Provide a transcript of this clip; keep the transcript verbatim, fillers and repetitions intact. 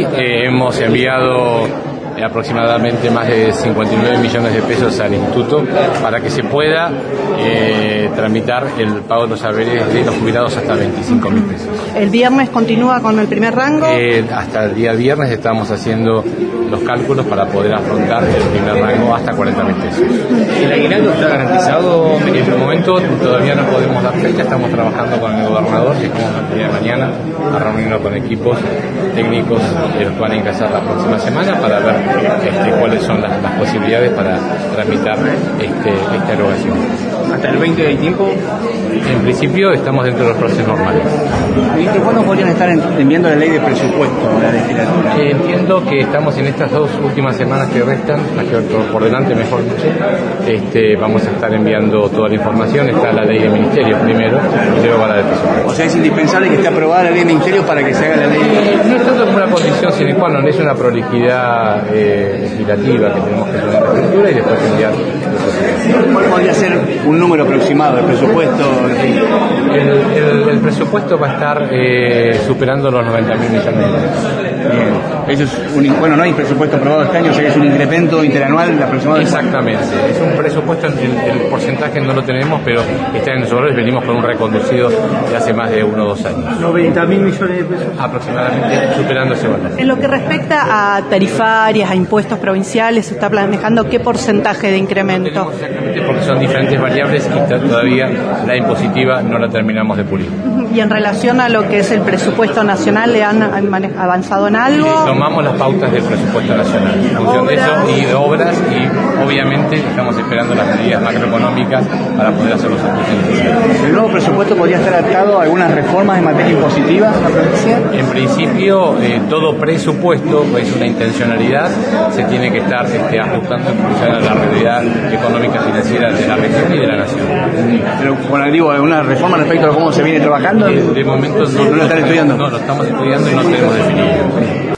sí, eh, hemos enviado eh, aproximadamente más de cincuenta y nueve millones de pesos al instituto para que se pueda eh, tramitar el pago de los haberes de los jubilados hasta veinticinco mil pesos. ¿El viernes continúa con el primer rango? Eh, hasta el día viernes estamos haciendo los cálculos para poder afrontar el primer rango hasta cuarenta mil pesos. ¿El aguinaldo está garantizado? En este momento todavía no podemos dar fecha, estamos trabajando con el gobernador y estamos el día de mañana a reunirnos con equipos técnicos que los van a ingresar la próxima semana para ver este, cuáles son las, las posibilidades para tramitar este, esta erogación. ¿Hasta el veinte hay tiempo? En principio estamos dentro de los procesos normales. ¿Y cuándo podrían estar enviando la ley de presupuesto a la legislatura? Eh, entiendo que estamos en estas dos últimas semanas que restan, las que por, por delante mejor dicho, este, vamos a estar enviando toda la información. Está la ley de ministerios primero y luego va la de presupuesto. O sea, es indispensable que esté aprobada la ley de ministerios para que se haga la ley. Eh, no es tanto como una condición sine qua non, es una prolijidad eh, legislativa que tenemos que tener en la escritura y después enviar los ¿Cuál podría ser un número aproximado del presupuesto? El, el, el presupuesto va a estar eh, superando los noventa mil millones de pesos. Bien. Eso es un, bueno, no hay presupuesto aprobado este año, o sea que es un incremento interanual aproximado. Exactamente, es un presupuesto, el, el porcentaje no lo tenemos, pero está en nosotros, venimos con un reconducido de hace más de uno o dos años. noventa mil millones de pesos. Aproximadamente superando ese valor. En lo que respecta a tarifarias, a impuestos provinciales, ¿se está manejando qué porcentaje de incremento? No exactamente porque son diferentes variables y todavía la impositiva no la terminamos de pulir. Y en relación a lo que es el presupuesto nacional, ¿le han avanzado en algo? Eh, tomamos las pautas del presupuesto nacional en función de eso y de obras y obviamente estamos esperando las medidas macroeconómicas para poder hacer los ajustes. ¿El nuevo presupuesto podría estar adaptado a algunas reformas en materia impositiva en la provincia? En principio, eh, todo presupuesto es una intencionalidad, se tiene que estar este, ajustando en función a la realidad económica financiera de la región y de la nación. Pero, bueno, digo, ¿alguna reforma respecto a cómo se viene trabajando? De, de momento no, ¿No lo están estudiando? No, lo estamos estudiando y no tenemos definido.